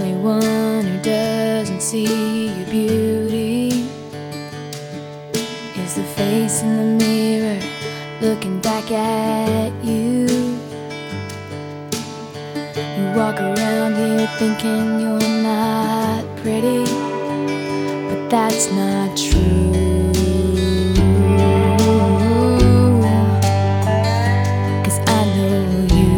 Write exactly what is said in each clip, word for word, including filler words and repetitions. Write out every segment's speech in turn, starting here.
only one who doesn't see your beauty is the face in the mirror looking back at you. You walk around here thinking you're not pretty, but that's not true. 'Cause I know you.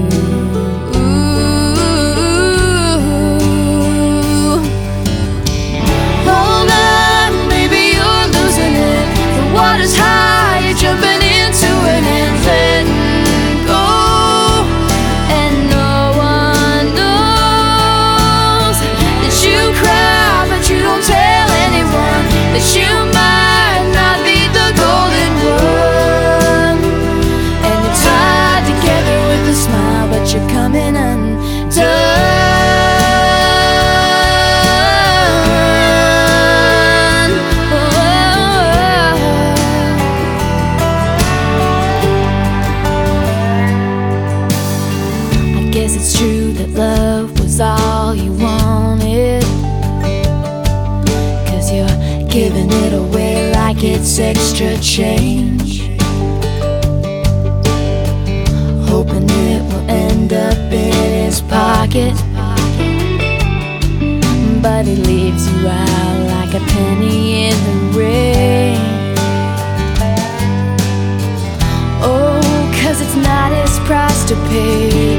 Hold on, baby, you're losing it. The water's high, you're jumping into it and letting go. And no one knows that you cry, but you don't tell anyone that you might not be the golden one. And you're tied together with a smile, but you're coming undone. Guess it's true that love was all you wanted, 'cause you're giving it away like it's extra change, hoping it will end up in his pocket, but he leaves you out like a penny in the rain. Oh, 'cause it's not his price to pay.